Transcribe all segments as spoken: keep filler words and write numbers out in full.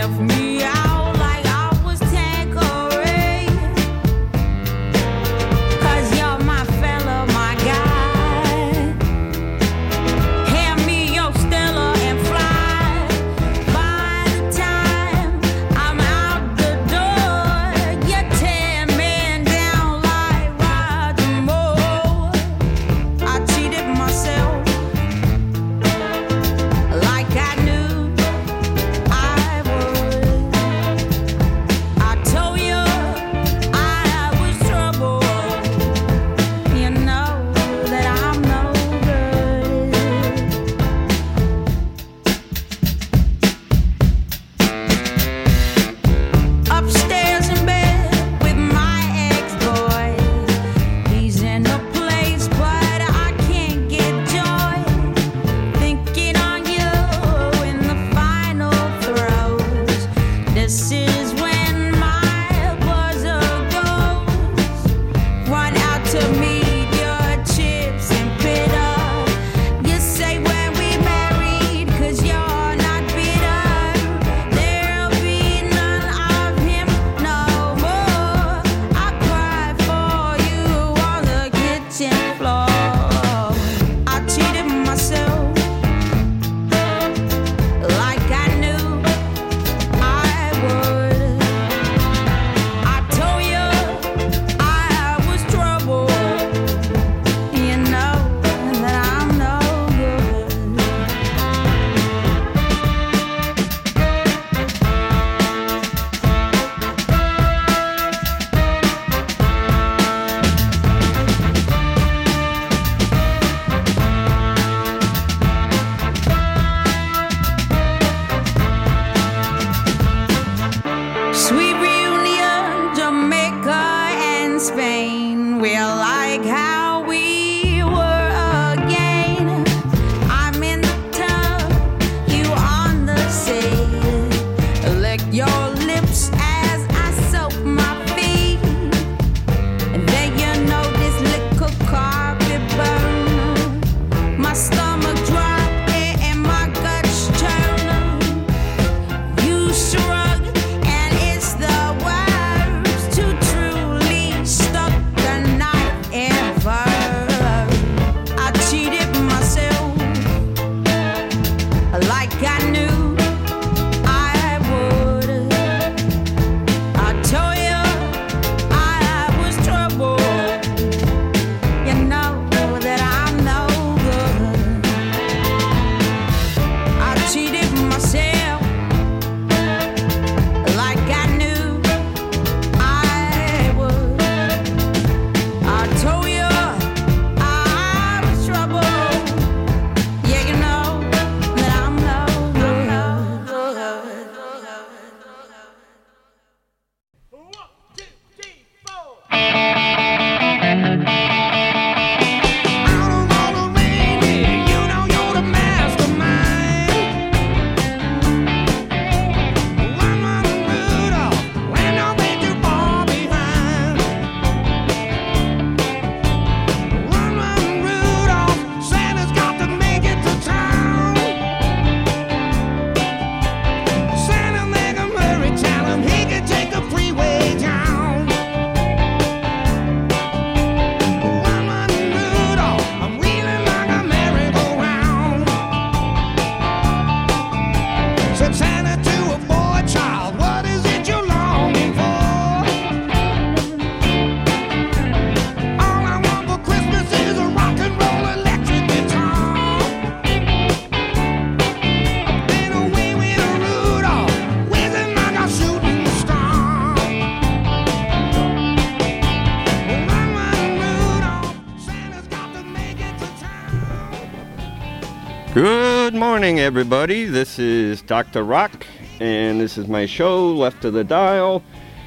Good morning, everybody. This is Doctor Rock, and this is my show, Left of the Dial,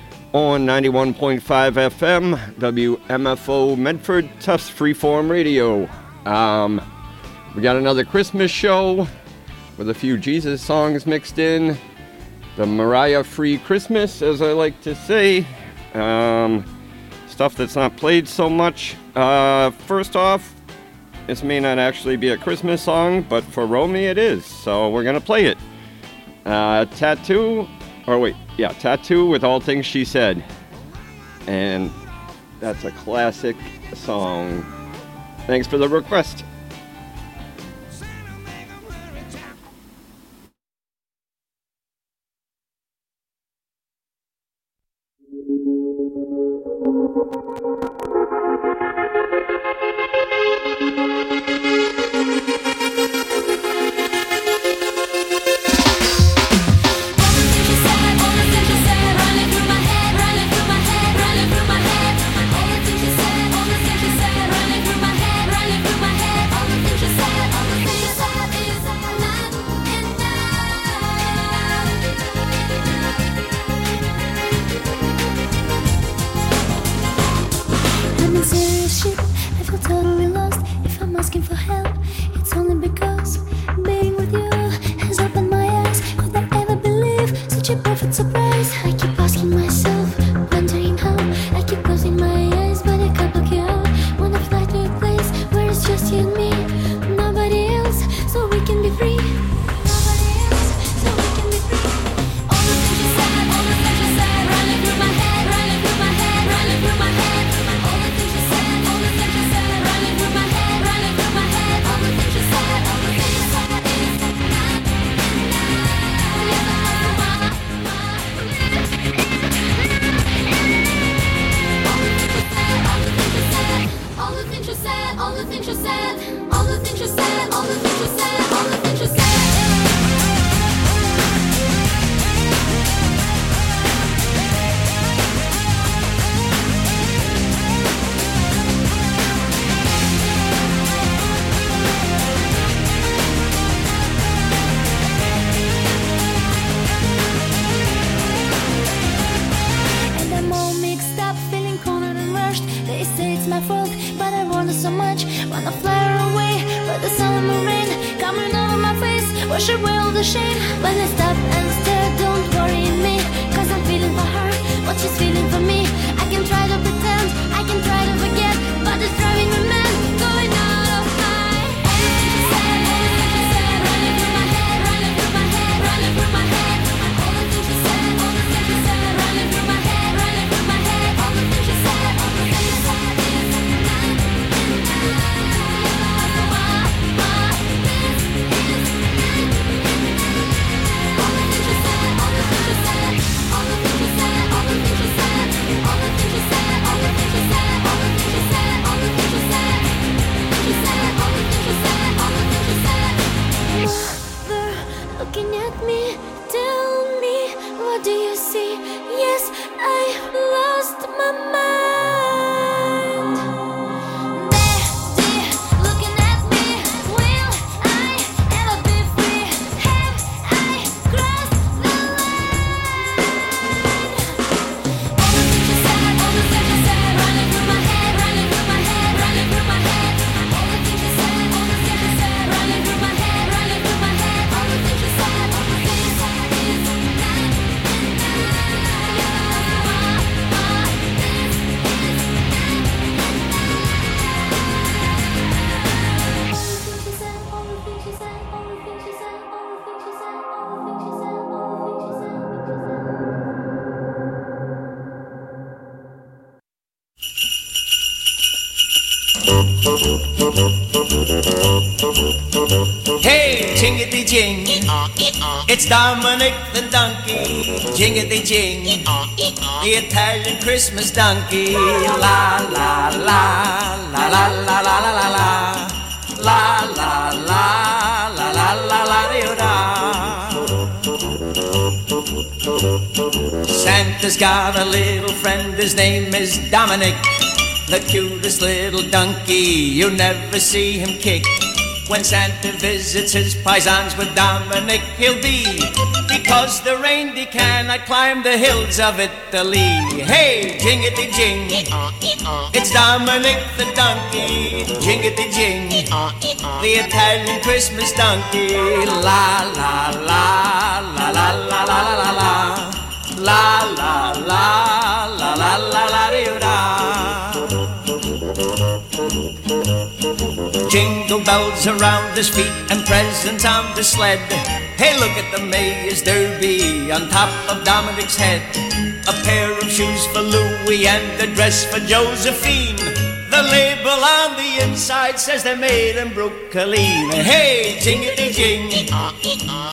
on ninety-one point five F M, W M F O Medford, Tufts Freeform Radio. Um, we got another Christmas show with a few Jesus songs mixed in. The Mariah-free Christmas, as I like to say. Um, stuff that's not played so much. Uh, first off, this may not actually be a Christmas song, but for Romy it is, so we're going to play it. Uh, Tattoo Or wait, yeah, Tattoo with All Things She Said. And that's a classic song. Thanks for the request. Hey, jingity jing, it's Dominic the donkey. Jingity jing, the Italian Christmas donkey. La la la la la la la la la la la la la la la la la. Santa's got a little friend, his name is Dominic, the cutest little donkey. You never see him kick. When Santa visits his paisans with Dominic, he'll be, because the reindeer cannot climb the hills of Italy. Hey, jingity jing, it's Dominic the donkey. Jingity jing, the Italian Christmas donkey. La la la la la la la la la la la la la la la la la. Jingle bells around his feet and presents on the sled. Hey, look at the Mayor's Derby on top of Dominic's head. A pair of shoes for Louis and a dress for Josephine. The label on the inside says they're made in Brooklyn. Hey, jingity jing,